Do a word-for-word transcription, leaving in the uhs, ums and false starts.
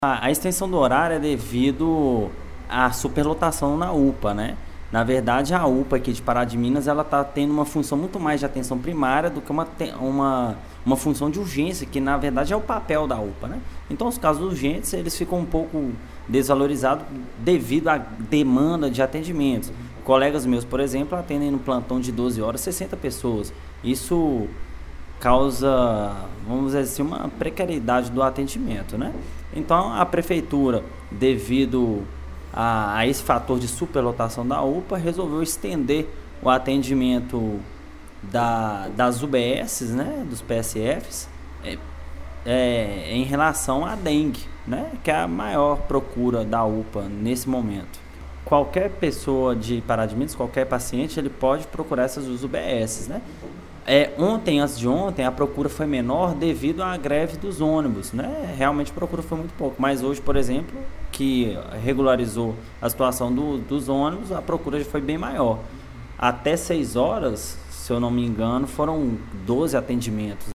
A, a extensão do horário é devido à superlotação na U P A, né? Na verdade, a U P A aqui de Pará de Minas, ela está tendo uma função muito mais de atenção primária do que uma, uma, uma função de urgência, que na verdade é o papel da U P A, né? Então, os casos urgentes, eles ficam um pouco desvalorizados devido à demanda de atendimentos. Colegas meus, por exemplo, atendem no plantão de doze horas, sessenta pessoas. Isso causa, vamos dizer assim, uma precariedade do atendimento, né? Então, a prefeitura, devido a, a esse fator de superlotação da U P A, resolveu estender o atendimento da, das U B S, né, dos P S Fs, é, é, em relação à dengue, né, que é a maior procura da U P A nesse momento. Qualquer pessoa de Pará de Minas, qualquer paciente, ele pode procurar essas U B S, né? É, ontem, antes de ontem, a procura foi menor devido à greve dos ônibus, né? Realmente a procura foi muito pouco, mas hoje, por exemplo, que regularizou a situação do, dos ônibus, a procura já foi bem maior. Até seis horas, se eu não me engano, foram doze atendimentos.